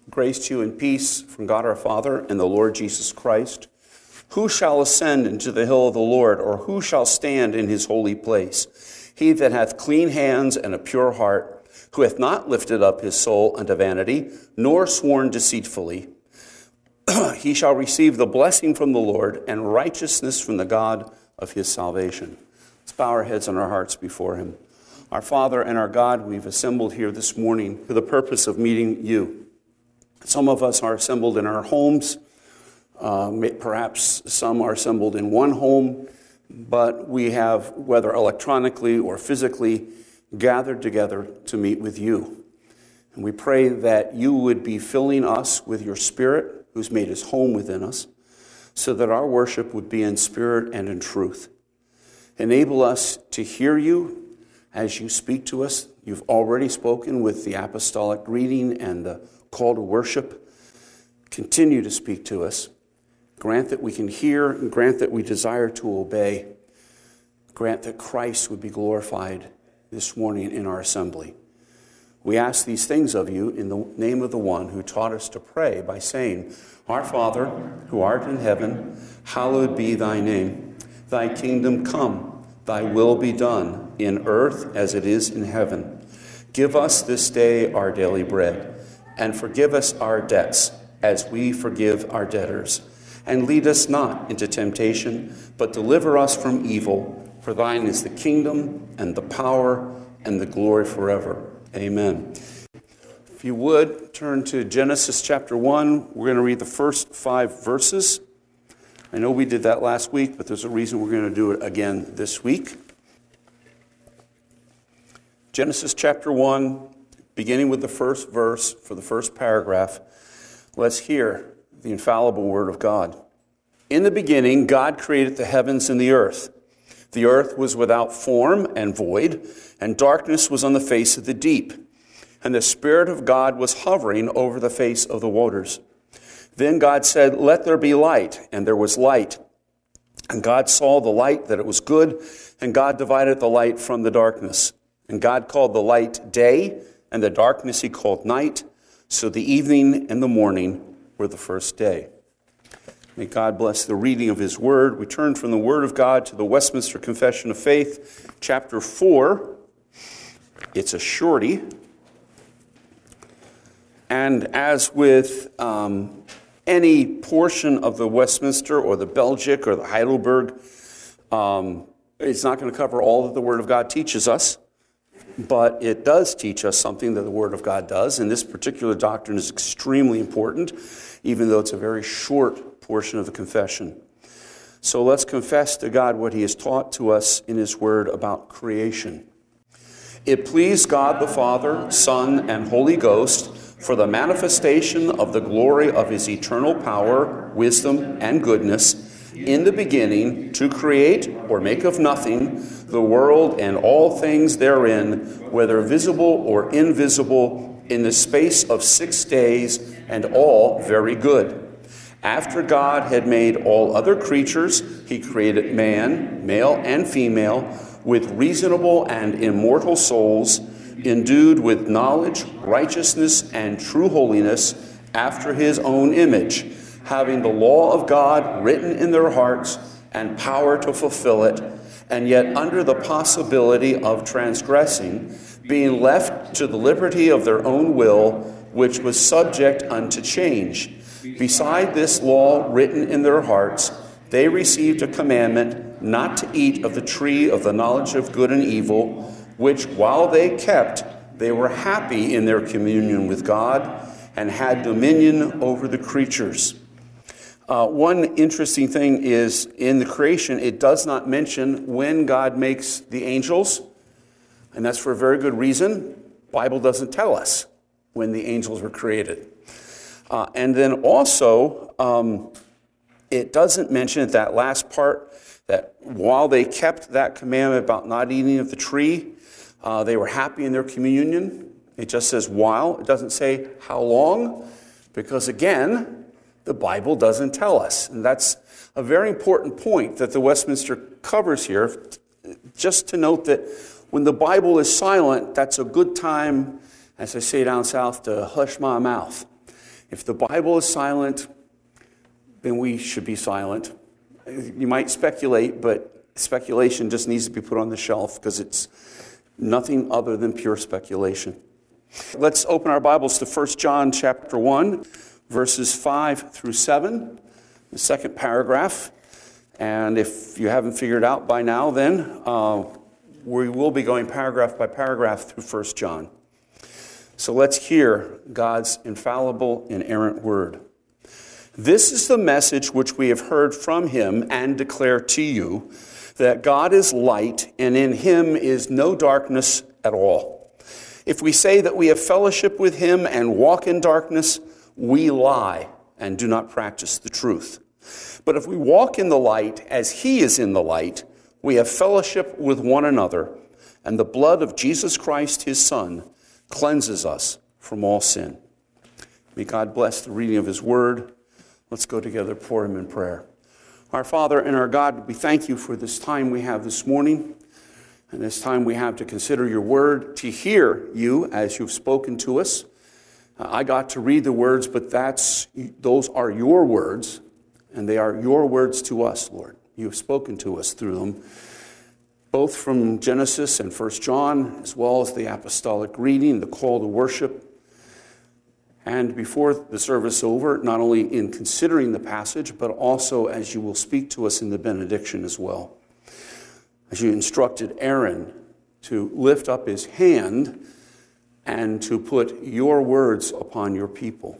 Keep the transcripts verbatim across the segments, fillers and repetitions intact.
Grace to you and peace from God our Father and the Lord Jesus Christ. Who shall ascend into the hill of the Lord, or who shall stand in his holy place? He that hath clean hands and a pure heart, who hath not lifted up his soul unto vanity, nor sworn deceitfully, he shall receive the blessing from the Lord and righteousness from the God of his salvation. Let's bow our heads and our hearts before him. Our Father and our God, we've assembled here this morning for the purpose of meeting you. Some of us are assembled in our homes. Uh, perhaps some are assembled in one home, but we have, whether electronically or physically, gathered together to meet with you. And we pray that you would be filling us with your Spirit, who's made his home within us, so that our worship would be in spirit and in truth. Enable us to hear you as you speak to us. You've already spoken with the apostolic greeting and the call to worship. Continue to speak to us. Grant that we can hear, and grant that we desire to obey. Grant that Christ would be glorified this morning in our assembly. We ask these things of you in the name of the one who taught us to pray by saying, Our Father, who art in heaven, hallowed be thy name. Thy kingdom come, thy will be done, in earth as it is in heaven. Give us this day our daily bread, and forgive us our debts, as we forgive our debtors. And lead us not into temptation, but deliver us from evil. For thine is the kingdom, and the power, and the glory forever. Amen. If you would, turn to Genesis chapter one. We're going to read the first five verses. I know we did that last week, but there's a reason we're going to do it again this week. Genesis chapter one, beginning with the first verse for the first paragraph. Let's hear the infallible word of God. In the beginning, God created the heavens and the earth. The earth was without form and void, and darkness was on the face of the deep. And the Spirit of God was hovering over the face of the waters. Then God said, Let there be light, and there was light. And God saw the light, that it was good, and God divided the light from the darkness. And God called the light day, and the darkness he called night. So the evening and the morning were the first day. May God bless the reading of his word. We turn from the word of God to the Westminster Confession of Faith, chapter four. It's a shorty. And as with um, any portion of the Westminster or the Belgic or the Heidelberg, um, it's not going to cover all that the word of God teaches us. But it does teach us something that the Word of God does, and this particular doctrine is extremely important, even though it's a very short portion of the confession. So let's confess to God what he has taught to us in his Word about creation. It pleased God the Father, Son, and Holy Ghost for the manifestation of the glory of his eternal power, wisdom, and goodness, in the beginning, to create or make of nothing the world and all things therein, whether visible or invisible, in the space of six days, and all very good. After God had made all other creatures, he created man, male and female, with reasonable and immortal souls, endued with knowledge, righteousness, and true holiness, after his own image, having the law of God written in their hearts and power to fulfill it, and yet under the possibility of transgressing, being left to the liberty of their own will, which was subject unto change. Beside this law written in their hearts, they received a commandment not to eat of the tree of the knowledge of good and evil, which while they kept, they were happy in their communion with God and had dominion over the creatures. Uh, one interesting thing is in the creation, it does not mention when God makes the angels, and that's for a very good reason. The Bible doesn't tell us when the angels were created. Uh, and then also, um, it doesn't mention at that last part that while they kept that commandment about not eating of the tree, uh, they were happy in their communion. It just says while. It doesn't say how long, because again, the Bible doesn't tell us. And that's a very important point that the Westminster covers here. Just to note that when the Bible is silent, that's a good time, as I say down south, to hush my mouth If the Bible is silent, then we should be silent. You might speculate, but speculation just needs to be put on the shelf because it's nothing other than pure speculation. Let's open our Bibles to First John chapter one, verses five through seven, the second paragraph. And if you haven't figured out by now, then uh, we will be going paragraph by paragraph through First John. So let's hear God's infallible, inerrant word. This is the message which we have heard from him and declare to you, that God is light, and in him is no darkness at all. If we say that we have fellowship with him and walk in darkness, we lie and do not practice the truth. But if we walk in the light as he is in the light, we have fellowship with one another, and the blood of Jesus Christ, his Son, cleanses us from all sin. May God bless the reading of his word. Let's go together before him in prayer. Our Father and our God, we thank you for this time we have this morning, and this time we have to consider your word, to hear you as you've spoken to us. Uh, I got to read the words, but that's those are your words, and they are your words to us, Lord. You have spoken to us through them, both from Genesis and First John, as well as the apostolic reading, the call to worship. And before the service over, not only in considering the passage, but also as you will speak to us in the benediction as well. As you instructed Aaron to lift up his hand and to put your words upon your people.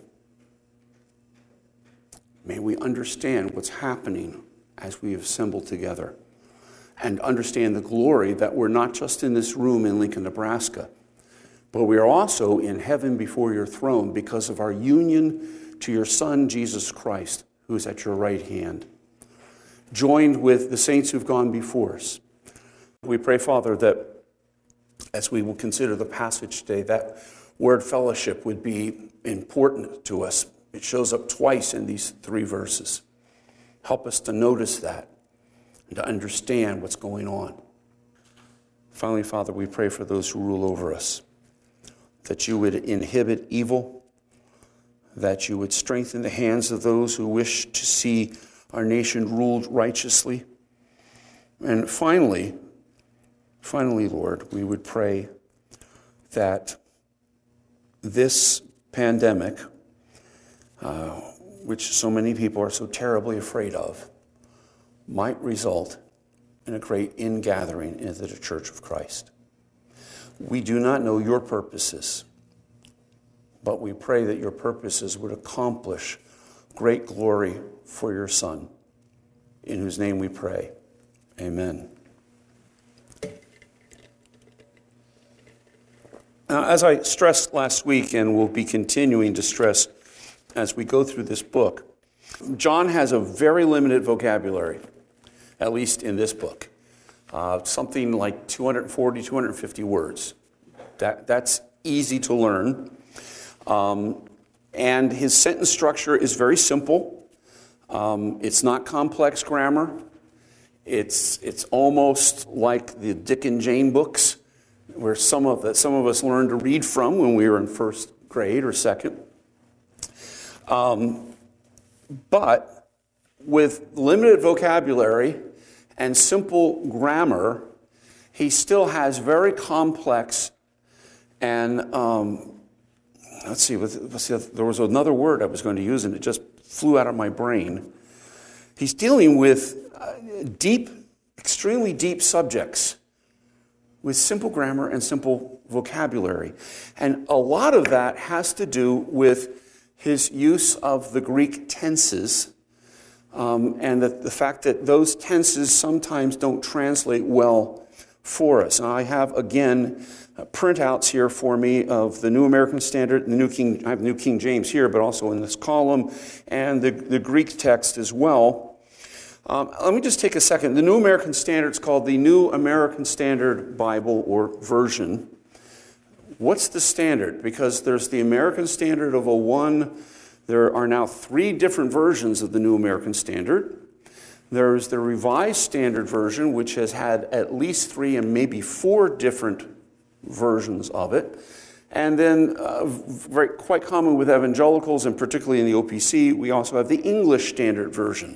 May we understand what's happening as we assemble together, and understand the glory that we're not just in this room in Lincoln, Nebraska, but we are also in heaven before your throne because of our union to your Son, Jesus Christ, who is at your right hand, joined with the saints who've gone before us. We pray, Father, that as we will consider the passage today, that word fellowship would be important to us. It shows up twice in these three verses. Help us to notice that and to understand what's going on. Finally, Father, we pray for those who rule over us, that you would inhibit evil, that you would strengthen the hands of those who wish to see our nation ruled righteously. And finally, finally, Lord, we would pray that this pandemic, uh, which so many people are so terribly afraid of, might result in a great ingathering into the Church of Christ. We do not know your purposes, but we pray that your purposes would accomplish great glory for your Son, in whose name we pray. Amen. Now, as I stressed last week, and will be continuing to stress as we go through this book, John has a very limited vocabulary, at least in this book. Uh, something like two hundred forty, two hundred fifty words. That, that's easy to learn. Um, and his sentence structure is very simple. Um, it's not complex grammar. It's, it's almost like the Dick and Jane books, where some of, the, some of us learned to read from when we were in first grade or second. Um, but with limited vocabulary and simple grammar, he still has very complex and, um, let's see, let's see, there was another word I was going to use and it just flew out of my brain. He's dealing with uh, deep, extremely deep subjects with simple grammar and simple vocabulary. And a lot of that has to do with his use of the Greek tenses, um, and the, the fact that those tenses sometimes don't translate well for us. And I have, again, uh, printouts here for me of the New American Standard, the New King, I have New King James here, but also in this column, and the, the Greek text as well. Um, let me just take a second. The New American Standard is called the New American Standard Bible or Version. What's the standard? Because there's the American Standard of oh one. There are now three different versions of the New American Standard. There's the Revised Standard Version, which has had at least three and maybe four different versions of it. And then, uh, very quite common with evangelicals, and particularly in the O P C, we also have the English Standard Version.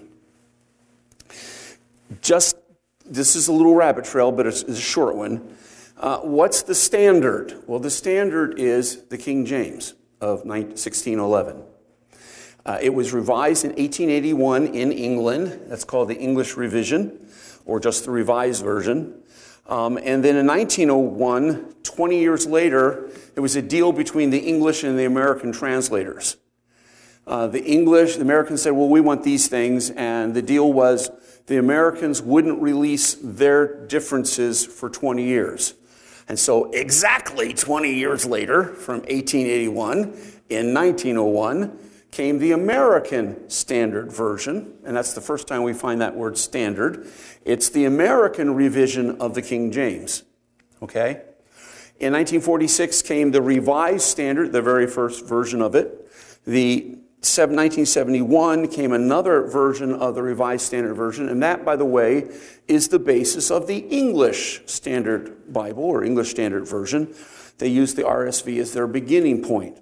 Just, this is a little rabbit trail, but it's, it's a short one. Uh, what's the standard? Well, the standard is the King James of sixteen eleven. Uh, it was revised in eighteen eighty-one in England. That's called the English Revision, or just the Revised Version. Um, and then in nineteen oh one, twenty years later, there was a deal between the English and the American translators. Uh, the English, the Americans said, well, we want these things, and the deal was the Americans wouldn't release their differences for twenty years. And so exactly twenty years later, from eighteen eighty-one, in nineteen oh one, came the American Standard Version, and that's the first time we find that word standard. It's the American revision of the King James, okay? In nineteen forty-six came the Revised Standard, the very first version of it. The nineteen seventy-one came another version of the Revised Standard Version, and that, by the way, is the basis of the English Standard Bible, or English Standard Version. They use the R S V as their beginning point.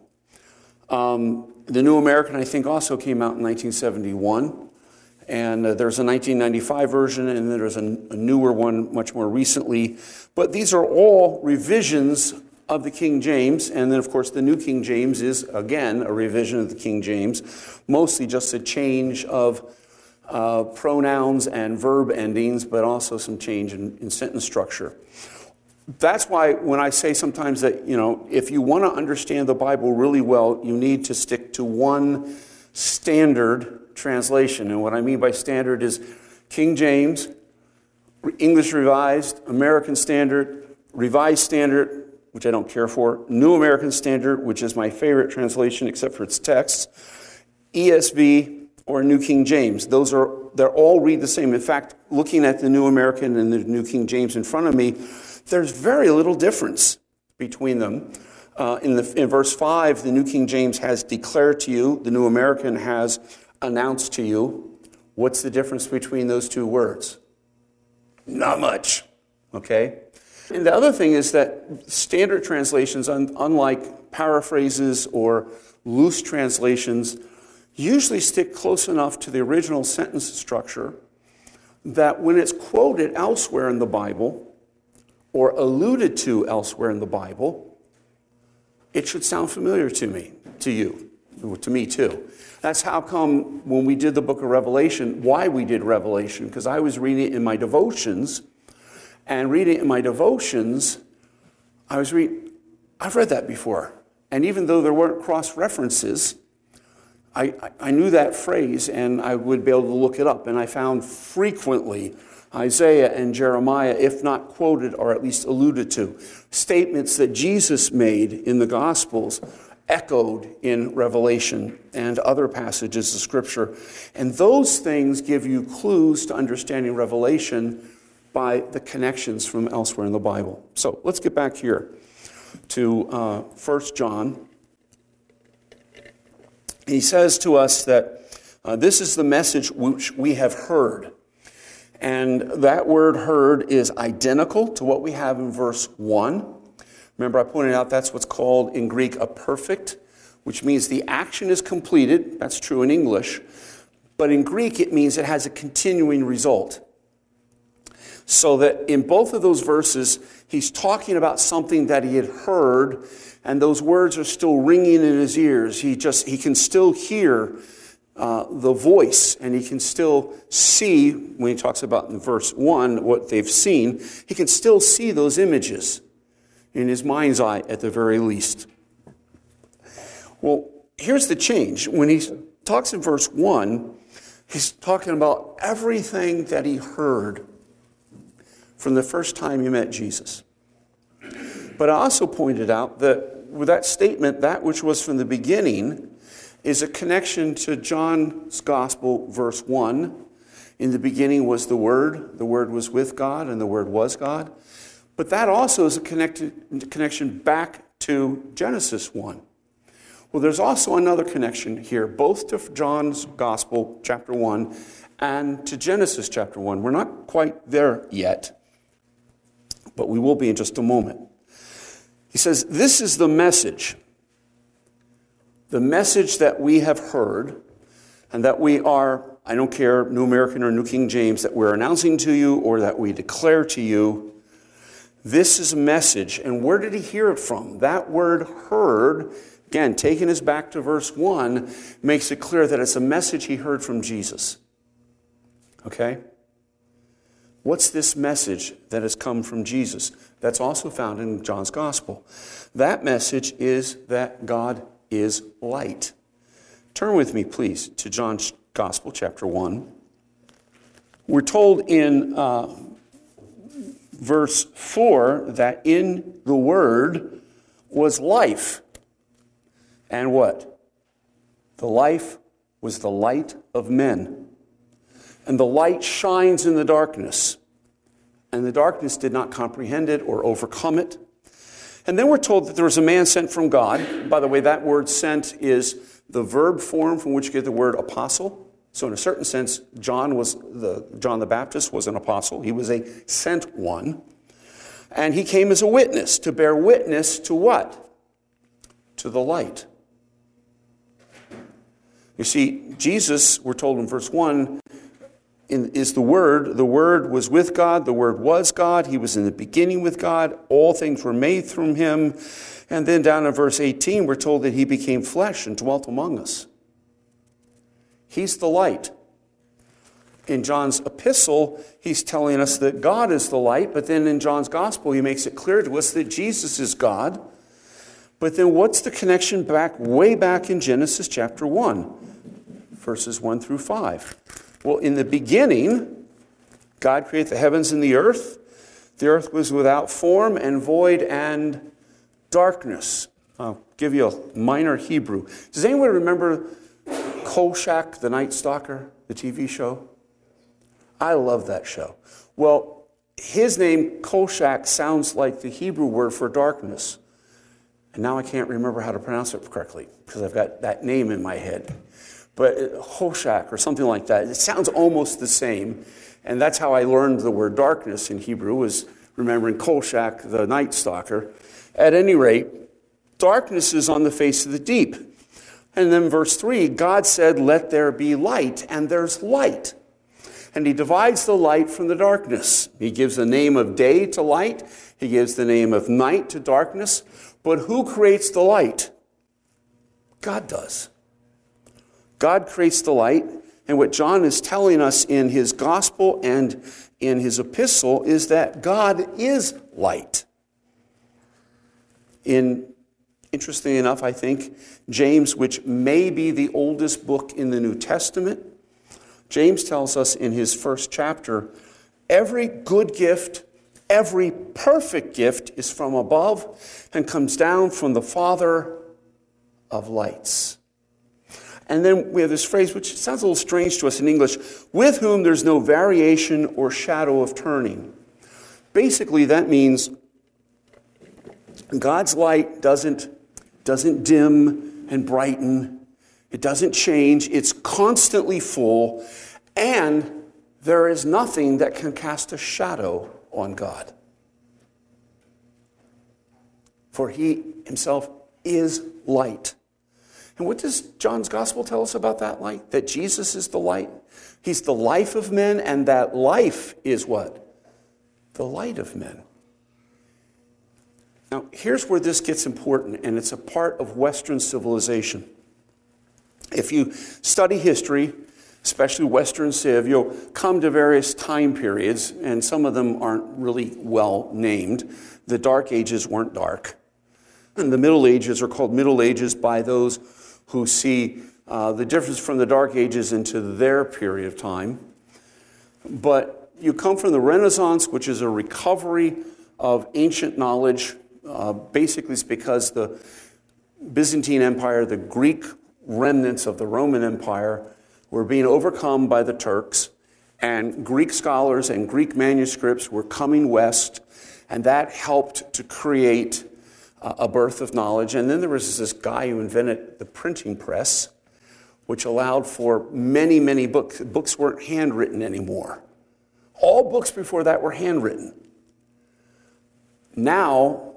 Um, the New American, I think, also came out in nineteen seventy-one, and uh, there's a nineteen ninety-five version, and then there's a, a newer one much more recently. But these are all revisions of the King James, and then, of course, the New King James is, again, a revision of the King James, mostly just a change of uh, pronouns and verb endings, but also some change in, in sentence structure. That's why when I say sometimes that, you know, if you want to understand the Bible really well, you need to stick to one standard translation. And what I mean by standard is King James, English Revised, American Standard, Revised Standard, which I don't care for, New American Standard, which is my favorite translation except for its text, E S V, or New King James. Those are, they all read the same. In fact, looking at the New American and the New King James in front of me, there's very little difference between them. Uh, in, the, in verse five, the New King James has declared to you, the New American has announced to you. What's the difference between those two words? Not much, okay? And the other thing is that standard translations, un- unlike paraphrases or loose translations, usually stick close enough to the original sentence structure that when it's quoted elsewhere in the Bible or alluded to elsewhere in the Bible, it should sound familiar to me, to you, to me too. That's how come when we did the book of Revelation, why we did Revelation, because I was reading it in my devotions. And reading in my devotions, I was reading, I've read that before. And even though there weren't cross-references, I, I, I knew that phrase and I would be able to look it up. And I found frequently Isaiah and Jeremiah, if not quoted or at least alluded to, statements that Jesus made in the Gospels, echoed in Revelation and other passages of Scripture. And those things give you clues to understanding Revelation by the connections from elsewhere in the Bible. So let's get back here to uh, First John. He says to us that uh, this is the message which we have heard. And that word heard is identical to what we have in verse one. Remember, I pointed out that's what's called in Greek a perfect, which means the action is completed. That's true in English. But in Greek, it means it has a continuing result. So that in both of those verses, he's talking about something that he had heard, and those words are still ringing in his ears. He just he can still hear uh, the voice, and he can still see, when he talks about in verse one, what they've seen, he can still see those images in his mind's eye at the very least. Well, here's the change. When he talks in verse one, he's talking about everything that he heard from the first time he met Jesus. But I also pointed out that with that statement, that which was from the beginning, is a connection to John's Gospel, verse one. In the beginning was the Word, the Word was with God, and the Word was God. But that also is a connected, connection back to Genesis one. Well, there's also another connection here, both to John's Gospel, chapter one, and to Genesis chapter one. We're not quite there yet, but we will be in just a moment. He says, this is the message. The message that we have heard and that we are, I don't care, New American or New King James, that we're announcing to you or that we declare to you. This is a message. And where did he hear it from? That word heard, again, taking us back to verse one, makes it clear that it's a message he heard from Jesus. Okay? What's this message that has come from Jesus? That's also found in John's Gospel. That message is that God is light. Turn with me, please, to John's Gospel, chapter one. We're told in uh, verse four that in the Word was life. And what? The life was the light of men. And the light shines in the darkness. And the darkness did not comprehend it or overcome it. And then we're told that there was a man sent from God. By the way, that word sent is the verb form from which you get the word apostle. So in a certain sense, John was the John the Baptist was an apostle. He was a sent one. And he came as a witness, to bear witness to what? To the light. You see, Jesus, we're told in verse one, in, is the Word. The Word was with God. The Word was God. He was in the beginning with God. All things were made through him. And then down in verse eighteen, we're told that he became flesh and dwelt among us. He's the light. In John's epistle, he's telling us that God is the light. But then in John's gospel, he makes it clear to us that Jesus is God. But then what's the connection back, way back in Genesis chapter one, verses one through five? Well, in the beginning, God created the heavens and the earth. The earth was without form and void and darkness. I'll give you a minor Hebrew. Does anyone remember Kolchak, the Night Stalker, the T V show? I love that show. Well, his name, Kolchak, sounds like the Hebrew word for darkness. And now I can't remember how to pronounce it correctly because I've got that name in my head. But Hoshak or something like that. It sounds almost the same. And that's how I learned the word darkness in Hebrew, was remembering Kolchak, the Night Stalker. At any rate, darkness is on the face of the deep. And then verse three, God said, let there be light, and there's light. And he divides the light from the darkness. He gives the name of day to light. He gives the name of night to darkness. But who creates the light? God does. God creates the light. And what John is telling us in his gospel and in his epistle is that God is light. In, interestingly enough, I think, James, which may be the oldest book in the New Testament, James tells us in his first chapter, every good gift, every perfect gift is from above and comes down from the Father of lights. And then we have this phrase, which sounds a little strange to us in English, with whom there's no variation or shadow of turning. Basically, that means God's light doesn't, doesn't dim and brighten. It doesn't change. It's constantly full. And there is nothing that can cast a shadow on God. For he himself is light. And what does John's gospel tell us about that light? That Jesus is the light. He's the life of men, and that life is what? The light of men. Now, here's where this gets important, and it's a part of Western civilization. If you study history, especially Western Civ, you'll come to various time periods, and some of them aren't really well named. The Dark Ages weren't dark. And the Middle Ages are called Middle Ages by those who see uh, the difference from the Dark Ages into their period of time. But you come from the Renaissance, which is a recovery of ancient knowledge. Uh, basically, it's because the Byzantine Empire, the Greek remnants of the Roman Empire, were being overcome by the Turks, and Greek scholars and Greek manuscripts were coming west, and that helped to create uh, a birth of knowledge. And then there was this guy who invented the printing press, which allowed for many, many books. Books weren't handwritten anymore. All books before that were handwritten. Now,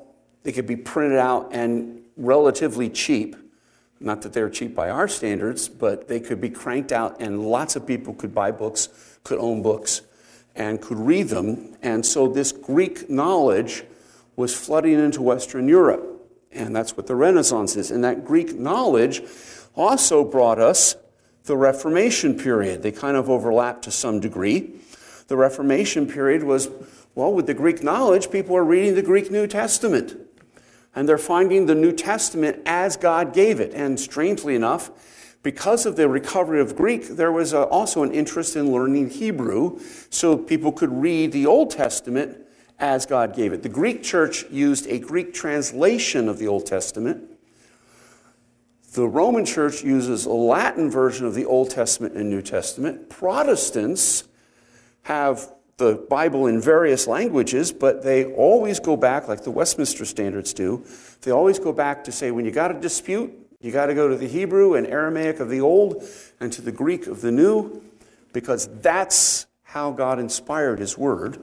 They could be printed out and relatively cheap. Not that they're cheap by our standards, but they could be cranked out and lots of people could buy books, could own books, and could read them. And so this Greek knowledge was flooding into Western Europe. And that's what the Renaissance is. And that Greek knowledge also brought us the Reformation period. They kind of overlap to some degree. The Reformation period was, well, with the Greek knowledge, people are reading the Greek New Testament. And they're finding the New Testament as God gave it. And strangely enough, because of the recovery of Greek, there was a, also an interest in learning Hebrew so people could read the Old Testament as God gave it. The Greek church used a Greek translation of the Old Testament. The Roman church uses a Latin version of the Old Testament and New Testament. Protestants have the Bible in various languages, but they always go back, like the Westminster Standards do, they always go back to say, when you got a dispute, you got to go to the Hebrew and Aramaic of the Old and to the Greek of the New, because that's how God inspired His Word.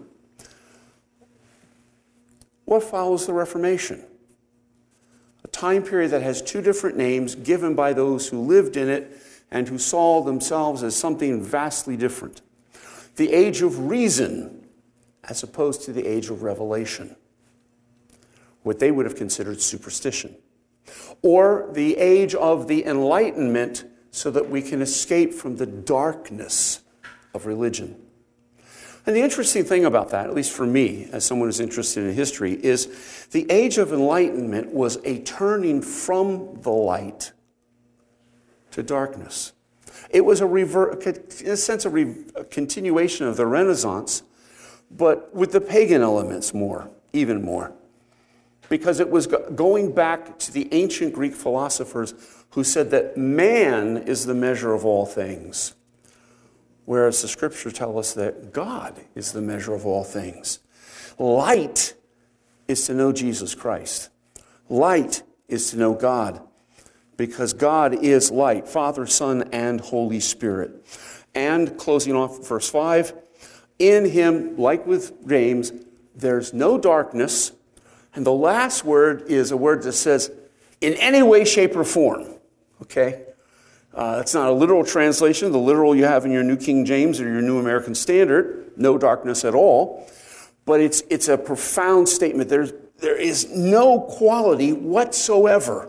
What follows the Reformation? A time period that has two different names given by those who lived in it and who saw themselves as something vastly different. The age of reason as opposed to the age of revelation, what they would have considered superstition. Or the age of the Enlightenment so that we can escape from the darkness of religion. And the interesting thing about that, at least for me, as someone who's interested in history, is the age of enlightenment was a turning from the light to darkness. It was a, rever- in a sense, a, re- a continuation of the Renaissance, but with the pagan elements more, even more. Because it was go- going back to the ancient Greek philosophers who said that man is the measure of all things. Whereas the scriptures tell us that God is the measure of all things. Light is to know Jesus Christ. Light is to know God, because God is light, Father, Son, and Holy Spirit. And closing off verse five, in Him, like with James, there's no darkness. And the last word is a word that says, in any way, shape, or form. Okay? Uh, it's not a literal translation. The literal you have in your New King James or your New American Standard, no darkness at all. But it's it's a profound statement. There's, there is no quality whatsoever.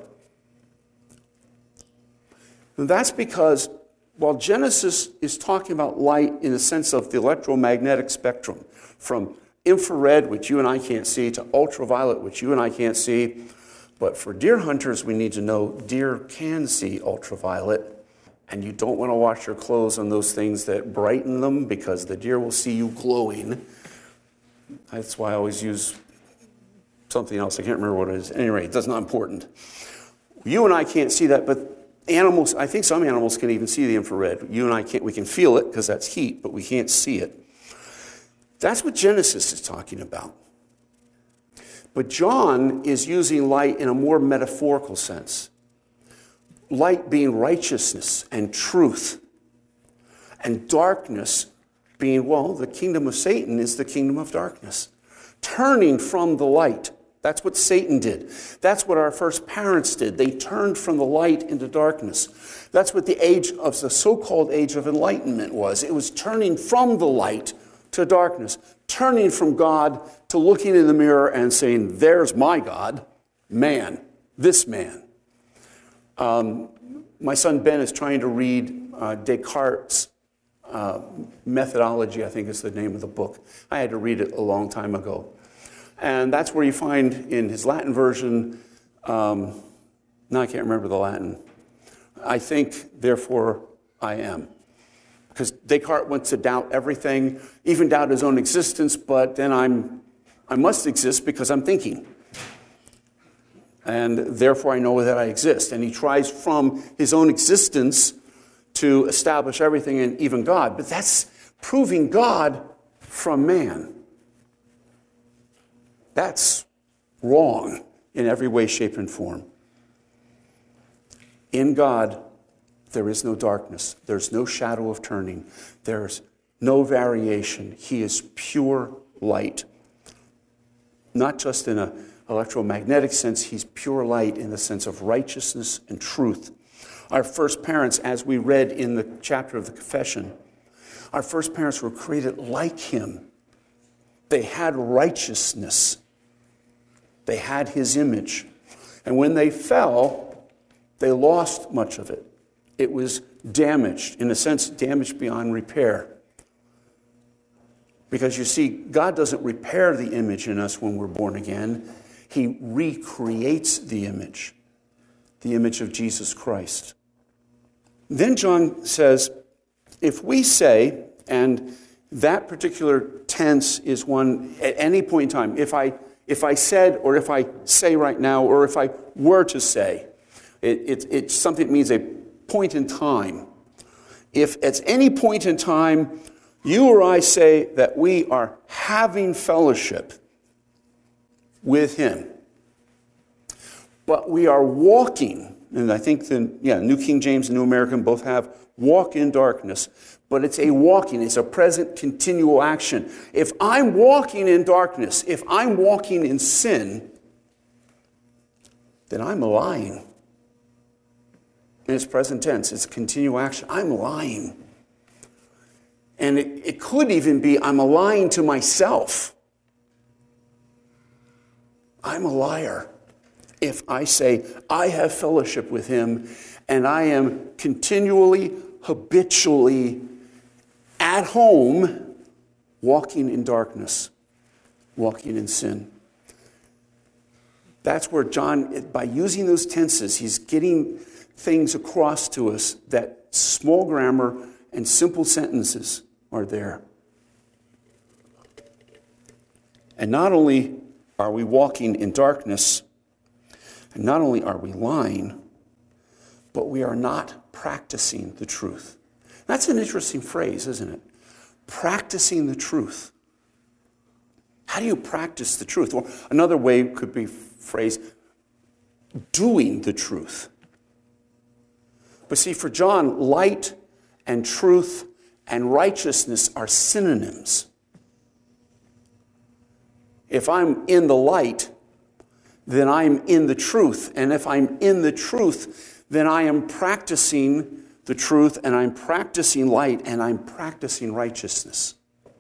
And that's because while Genesis is talking about light in the sense of the electromagnetic spectrum, from infrared, which you and I can't see, to ultraviolet, which you and I can't see, but for deer hunters, we need to know deer can see ultraviolet. And you don't want to wash your clothes on those things that brighten them, because the deer will see you glowing. That's why I always use something else. I can't remember what it is. At any rate, that's not important. You and I can't see that, but animals, I think some animals can even see the infrared. You and I can't. We can feel it because that's heat, but we can't see it. That's what Genesis is talking about. But John is using light in a more metaphorical sense. Light being righteousness and truth, and darkness being, well, the kingdom of Satan is the kingdom of darkness. Turning from the light. That's what Satan did. That's what our first parents did. They turned from the light into darkness. That's what the age of the so-called age of enlightenment was. It was turning from the light to darkness. Turning from God to looking in the mirror and saying, there's my God, man, this man. Um, my son Ben is trying to read uh, Descartes' uh, Methodology, I think is the name of the book. I had to read it a long time ago. And that's where you find in his Latin version, um, no, I can't remember the Latin. I think, therefore I am. Because Descartes wants to doubt everything, even doubt his own existence, but then I'm, I must exist because I'm thinking. And therefore I know that I exist. And he tries from his own existence to establish everything and even God. But that's proving God from man. That's wrong in every way, shape, and form. In God, there is no darkness. There's no shadow of turning. There's no variation. He is pure light. Not just in a electromagnetic sense, he's pure light in the sense of righteousness and truth. Our first parents, as we read in the chapter of the Confession, our first parents were created like him. They had righteousness. They had his image. And when they fell, they lost much of it. It was damaged, in a sense, damaged beyond repair. Because you see, God doesn't repair the image in us when we're born again. He recreates the image, the image of Jesus Christ. Then John says, if we say, and that particular tense is one at any point in time, if I if I said, or if I say right now, or if I were to say, it, it, it's something that means a point in time. If at any point in time you or I say that we are having fellowship with him, but we are walking, and I think the yeah, New King James and New American both have walk in darkness, but it's a walking, it's a present continual action. If I'm walking in darkness, if I'm walking in sin, then I'm lying. And it's present tense, it's a continual action. I'm lying. And it, it could even be I'm lying to myself. I'm a liar if I say I have fellowship with him and I am continually, habitually at home walking in darkness, walking in sin. That's where John, by using those tenses, he's getting things across to us that small grammar and simple sentences are there. And not only are we walking in darkness, and not only are we lying, but we are not practicing the truth. That's an interesting phrase, isn't it? Practicing the truth. How do you practice the truth? Well, another way could be phrased, doing the truth. But see, for John, light and truth and righteousness are synonyms. If I'm in the light, then I'm in the truth. And if I'm in the truth, then I am practicing the truth, and I'm practicing light, and I'm practicing righteousness.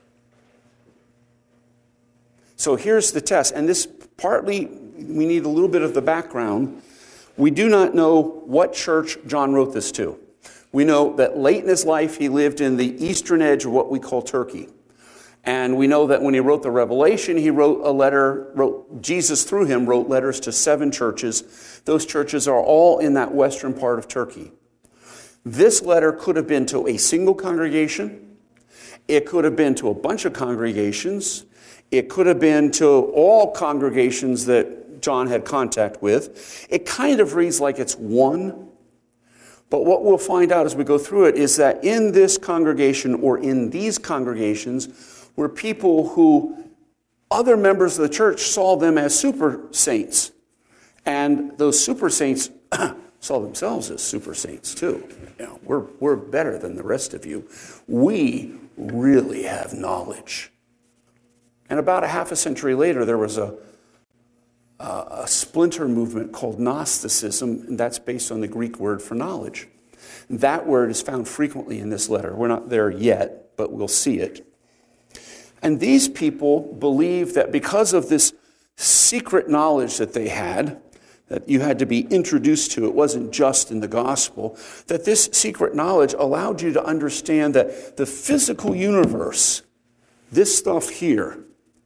So here's the test. And this partly, we need a little bit of the background. We do not know what church John wrote this to. We know that late in his life, he lived in the eastern edge of what we call Turkey. And we know that when he wrote the Revelation, he wrote a letter, wrote Jesus through him wrote letters to seven churches. Those churches are all in that western part of Turkey. This letter could have been to a single congregation. It could have been to a bunch of congregations. It could have been to all congregations that John had contact with. It kind of reads like it's one. But what we'll find out as we go through it is that in this congregation, or in these congregations, were people who other members of the church saw them as super saints. And those super saints saw themselves as super saints too. You know, we're, we're better than the rest of you. We really have knowledge. And about a half a century later, there was a, a, a splinter movement called Gnosticism, and that's based on the Greek word for knowledge. That word is found frequently in this letter. We're not there yet, but we'll see it. And these people believed that because of this secret knowledge that they had, that you had to be introduced to, it wasn't just in the gospel, that this secret knowledge allowed you to understand that the physical universe, this stuff here,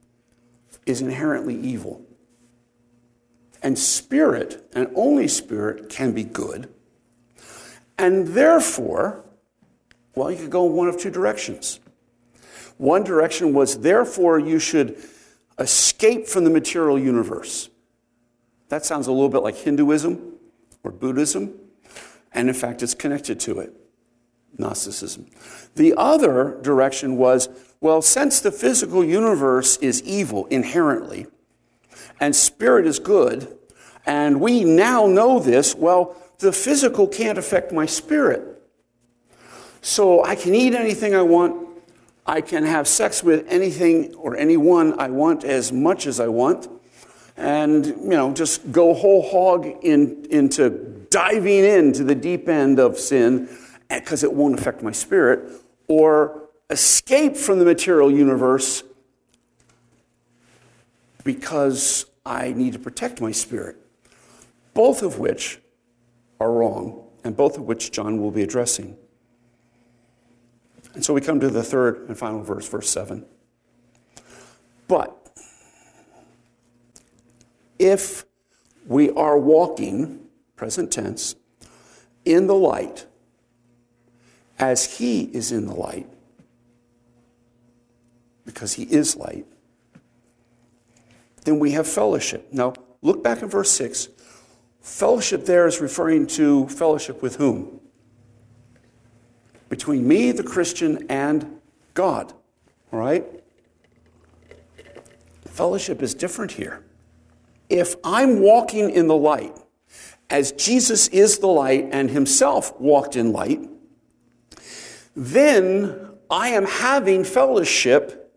is inherently evil. And spirit, and only spirit, can be good. And therefore, well, you could go in one of two directions. One direction was, therefore, you should escape from the material universe. That sounds a little bit like Hinduism or Buddhism, and in fact, it's connected to it, Gnosticism. The other direction was, well, since the physical universe is evil inherently, and spirit is good, and we now know this, well, the physical can't affect my spirit. So I can eat anything I want. I can have sex with anything or anyone I want as much as I want. and, you know, just go whole hog in, into diving into the deep end of sin because it won't affect my spirit, or escape from the material universe because I need to protect my spirit. Both of which are wrong, and both of which John will be addressing. And so we come to the third and final verse, verse seven. But if we are walking, present tense, in the light, as he is in the light, because he is light, then we have fellowship. Now, look back in verse six. Fellowship there is referring to fellowship with whom? Between me, the Christian, and God. All right? Fellowship is different here. If I'm walking in the light, as Jesus is the light and himself walked in light, then I am having fellowship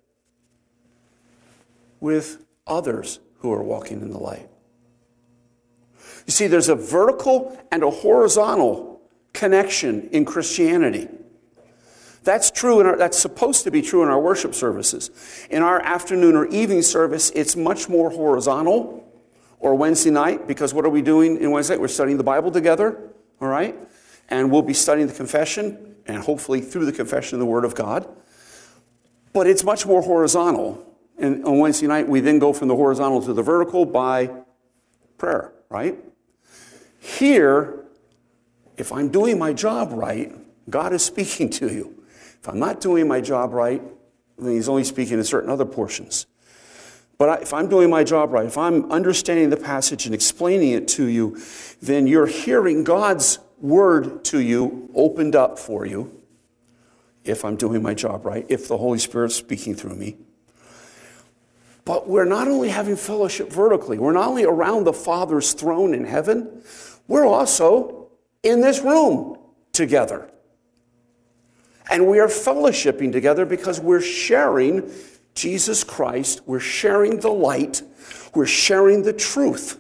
with others who are walking in the light. You see, there's a vertical and a horizontal connection in Christianity. That's true, in our, that's supposed to be true in our worship services. In our afternoon or evening service, it's much more horizontal, or Wednesday night, because what are we doing in Wednesday night? We're studying the Bible together, all right? And we'll be studying the confession, and hopefully through the confession, the Word of God. But it's much more horizontal. And on Wednesday night, we then go from the horizontal to the vertical by prayer, right? Here, if I'm doing my job right, God is speaking to you. If I'm not doing my job right, then he's only speaking in certain other portions. But if I'm doing my job right, if I'm understanding the passage and explaining it to you, then you're hearing God's word to you opened up for you, if I'm doing my job right, if the Holy Spirit's speaking through me. But we're not only having fellowship vertically, we're not only around the Father's throne in heaven, we're also in this room together. And we are fellowshipping together because we're sharing Jesus Christ, we're sharing the light, we're sharing the truth.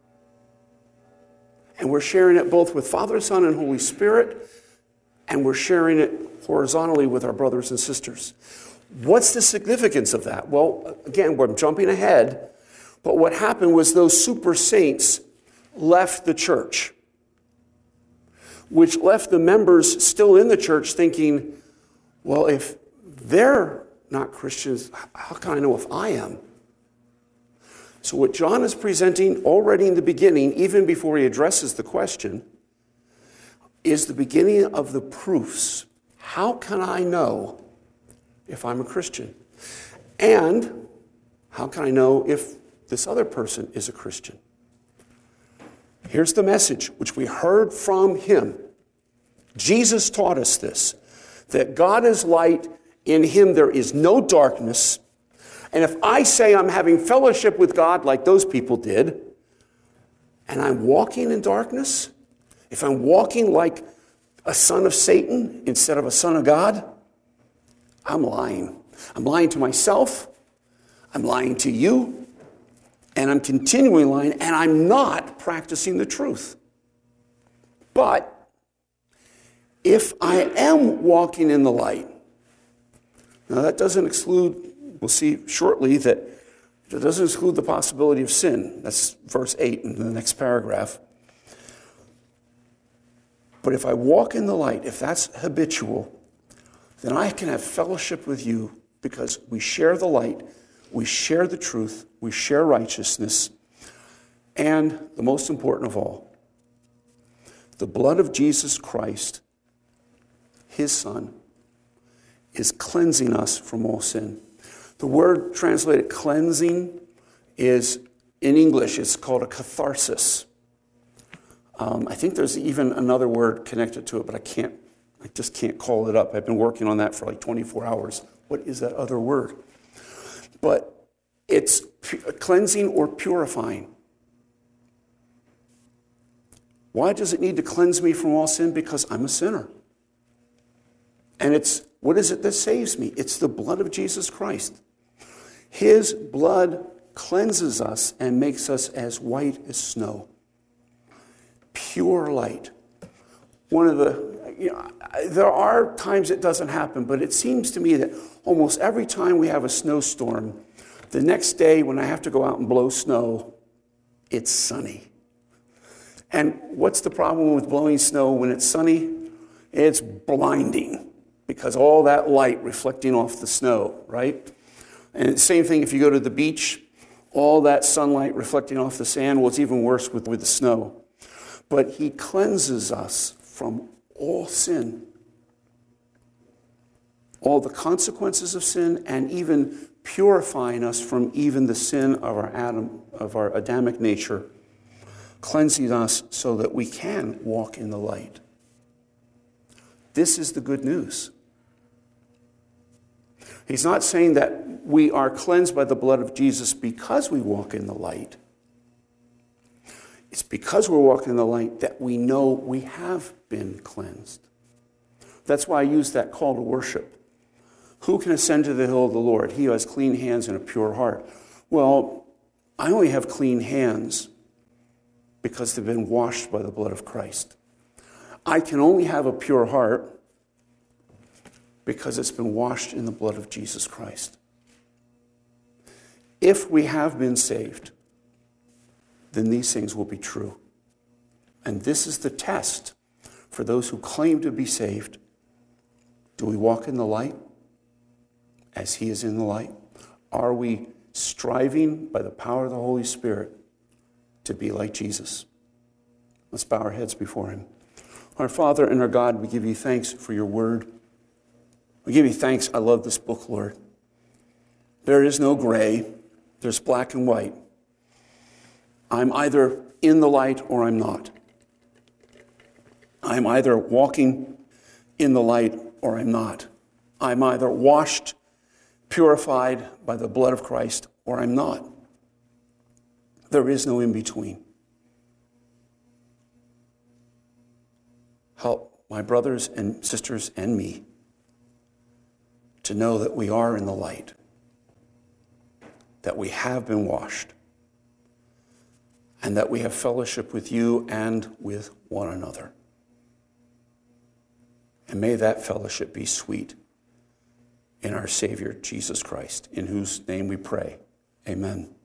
And we're sharing it both with Father, Son, and Holy Spirit, and we're sharing it horizontally with our brothers and sisters. What's the significance of that? Well, again, we're jumping ahead, but what happened was those super saints left the church, which left the members still in the church thinking, well, if they're not Christians, how can I know if I am? So what John is presenting already in the beginning, even before he addresses the question, is the beginning of the proofs. How can I know if I'm a Christian? And how can I know if this other person is a Christian? Here's the message which we heard from him. Jesus taught us this, that God is light, in him there is no darkness. And if I say I'm having fellowship with God like those people did, and I'm walking in darkness, if I'm walking like a son of Satan instead of a son of God, I'm lying. I'm lying to myself, I'm lying to you, and I'm continuing lying, and I'm not practicing the truth. But if I am walking in the light, now that doesn't exclude, we'll see shortly that it doesn't exclude the possibility of sin. That's verse eight in the next paragraph. But if I walk in the light, if that's habitual, then I can have fellowship with you because we share the light, we share the truth, we share righteousness, and the most important of all, the blood of Jesus Christ, his Son, is cleansing us from all sin. The word translated cleansing is, in English, it's called a catharsis. Um, I think there's even another word connected to it, but I can't, I just can't call it up. I've been working on that for like twenty-four hours. What is that other word? But it's pu- cleansing or purifying. Why does it need to cleanse me from all sin? Because I'm a sinner. And it's, what is it that saves me? It's the blood of Jesus Christ. His blood cleanses us and makes us as white as snow. Pure light. One of the, you know, there are times it doesn't happen, but it seems to me that almost every time we have a snowstorm, the next day when I have to go out and blow snow, it's sunny. And what's the problem with blowing snow when it's sunny? It's blinding because all that light reflecting off the snow, right? And the same thing if you go to the beach, all that sunlight reflecting off the sand. Well, it's even worse with, with the snow. But he cleanses us from all sin, all the consequences of sin, and even purifying us from even the sin of our Adam, of our Adamic nature, cleansing us so that we can walk in the light. This is the good news. He's not saying that we are cleansed by the blood of Jesus because we walk in the light. It's because we're walking in the light that we know we have been cleansed. That's why I use that call to worship. Who can ascend to the hill of the Lord? He who has clean hands and a pure heart. Well, I only have clean hands because they've been washed by the blood of Christ. I can only have a pure heart because it's been washed in the blood of Jesus Christ. If we have been saved, then these things will be true. And this is the test for those who claim to be saved. Do we walk in the light as he is in the light? Are we striving by the power of the Holy Spirit to be like Jesus? Let's bow our heads before him. Our Father and our God, we give you thanks for your word. We give you thanks. I love this book, Lord. There is no gray. There's black and white. I'm either in the light or I'm not. I'm either walking in the light or I'm not. I'm either washed, purified by the blood of Christ, or I'm not. There is no in between. Help my brothers and sisters and me to know that we are in the light, that we have been washed, and that we have fellowship with you and with one another. And may that fellowship be sweet in our Savior, Jesus Christ, in whose name we pray. Amen.